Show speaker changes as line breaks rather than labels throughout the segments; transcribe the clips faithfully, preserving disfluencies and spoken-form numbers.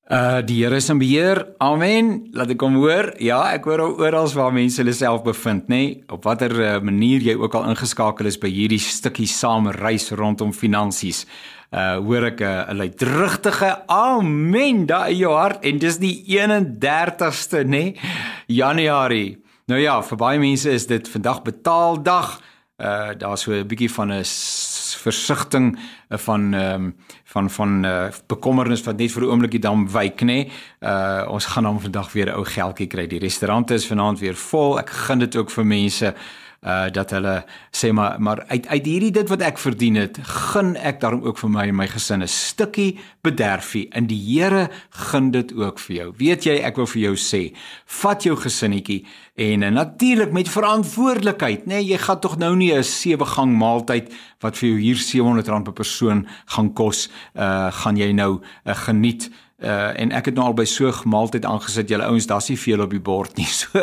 Uh, die Here is in beheer, amen, laat ek hom hoor, ja, ek hoor al oral waar mense hulle self bevind, nee, op watter uh, manier jy ook al ingeskakel is by hierdie stukkie saam reis rondom finansies, uh, hoor ek 'n uh, luidrigtige amen daar in jou hart, en dis die eenendertigste, nee, Januarie, nou ja, vir baie mense is dit vandag betaaldag, uh, daar is so 'n bietjie van 'n versigtiging van um, van van uh, bekommernis wat net vir 'n oombliekie dan wyk, nê. Uh, ons gaan dan vandag weer 'n ou geldjie kry. Die restaurante is vanaand weer vol. Ek gun dit ook vir mense uh, dat hulle sê maar maar uit uit hierdie dit wat ek verdien het, gun ek daarom ook vir my en my gesin 'n stukkie bederfie. En die Here gun dit ook vir jou. Weet jy, ek wil vir jou sê, vat jou gesinnetjie en uh, natuurlik met verantwoordelikheid, nê, jy gaan tog nou nie 'n sewe gang maaltyd wat vir jou hier sewehonderd rand per persoon gaan kos, uh, gaan jy nou uh, geniet. Uh, en ek het nou al by so 'n maaltyd aangesit, julle ouens, daar's nie veel op die bord nie. So,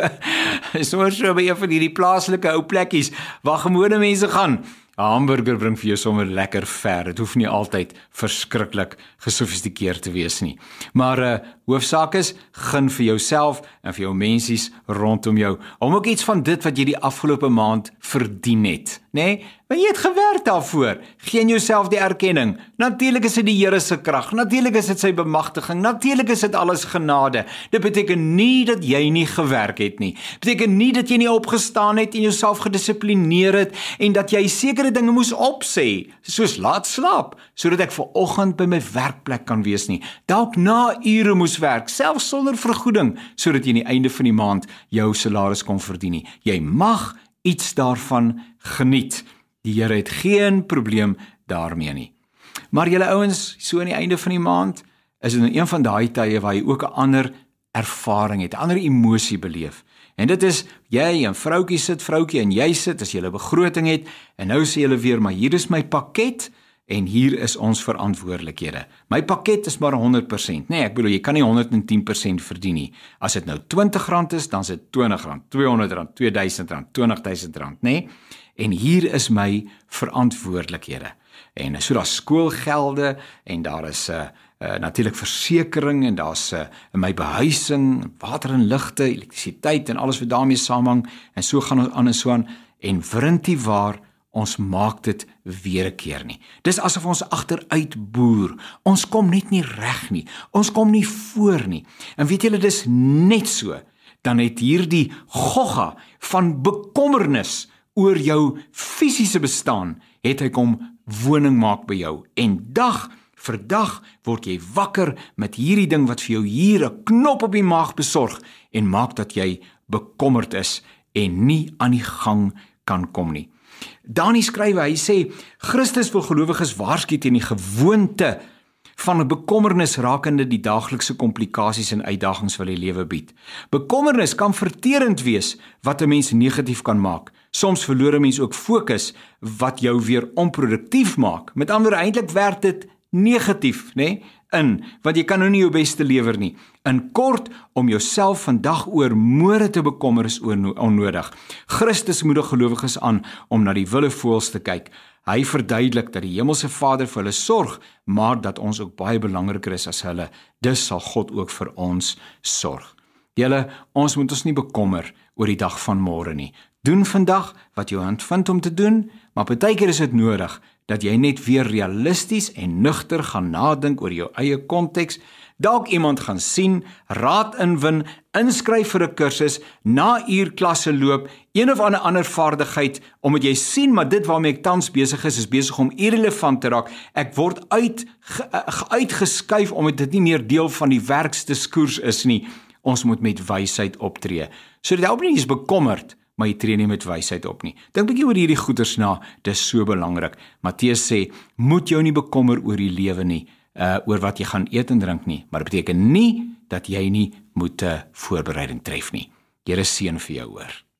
so, so by een van hierdie plaaslike ou plekkies waar gewone mense gaan. 'n Hamburger bring vir jou sommer lekker ver. Dit hoef nie altyd verskriklik gesofistikeerd te wees nie. Maar uh, hoofsaak is, gun vir jouself en vir jou mensies rondom jou, om ook iets van dit wat jy die afgelope maand verdien het, nê? Nee? Maar jy het gewerk daarvoor. Gee aan jouself die erkenning. Natuurlik is dit die Here se krag. Natuurlik is dit sy bemagtiging. Natuurlik is dit alles genade. Dit beteken nie dat jy nie gewerk het nie. Dit beteken nie dat jy nie opgestaan het en jouself gedissiplineer het en dat jy sekere dinge moes opsê, soos laat slaap, sodat ek vanoggend by my werkplek kan wees nie. Dalk na ure moes werk, selfs sonder vergoeding, sodat jy aan die einde van die maand jou salaris kon verdien nie. Jy mag iets daarvan geniet. Die Here het geen probleem daarmee nie. Maar julle ouens, so aan die einde van die maand, is dit nou een van daai tye waar jy ook 'n ander ervaring het, 'n ander emosie beleef. En dit is, jy en vroutjie sit, vroutjie en jy sit, as jy 'n begroting het, en nou sê julle weer, maar hier is my pakket, en hier is ons verantwoordelikhede. My pakket is maar honderd persent. Nee, ek bedoel, jy kan nie honderd en tien persent verdien nie. As dit nou twintig rand is, dan is dit twintig rand, tweehonderd rand, twee duisend rand, twintig duisend rand, nee. En hier is my verantwoordelikhede. En so daar's skoolgelde, en daar is uh, uh, natuurlik versekering, en daar's uh, my behuising, water en ligte, elektrisiteit, en alles wat daarmee saamhang, en so gaan ons aan en so aan, en wrintie waar, ons maak dit weer 'n keer nie. Dis asof ons agteruit boer. Ons kom net nie reg nie. Ons kom nie voor nie. En weet julle, dis net so, dan het hierdie gogga van bekommernis oor jou fisiese bestaan, het hy kom woning maak by jou. En dag vir dag word jy wakker met hierdie ding wat vir jou hier 'n knop op die maag besorg en maak dat jy bekommerd is en nie aan die gang kan kom nie. Dani skryf, hy sê, Christus wil gelowiges waarsku teen die gewoonte van 'n bekommernis rakende die daaglikse komplikasies en uitdagings wat die lewe bied. Bekommernis kan verterend wees wat 'n mens negatief kan maak. Soms verloor 'n mens ook fokus wat jou weer onproduktief maak. Met ander woorde, eintlik werk dit negatief, né? Nee? In, want jy kan nou nie jou beste lewer nie. In kort, om jouself vandag oor môre te bekommer is onnodig. Christus moedig gelowiges aan om na die willevoëls te kyk. Hy verduidelik dat die hemelse Vader vir hulle sorg, maar dat ons ook baie belangriker is as hulle. Dus sal God ook vir ons sorg. Julle, ons moet ons nie bekommer oor die dag van môre nie. Doen vandag wat jou hand vind om te doen, maar partykeer is dit nodig dat jy net weer realisties en nugter gaan nadink oor jou eie konteks, dalk iemand gaan sien, raad inwin, inskryf vir 'n kursus, na uur klasse loop, een of ander ander vaardigheid, omdat jy sien, maar dit waarmee ek tans besig is, is besig om irrelevant te raak. Ek word uit, ge, uitgeskuif omdat dit nie meer deel van die werksdiskoers is nie. Ons moet met wysheid optree. So dit help nie is bekommerd, maar jy tree nie met wysheid op nie. Dink bietjie oor hierdie goeders na, dis so belangrik. Matteus sê, moet jou nie bekommer oor die lewe nie, uh, oor wat jy gaan eet en drink nie, maar dit beteken nie, dat jy nie moet 'n voorbereiding tref nie. Here seën vir jou hoor.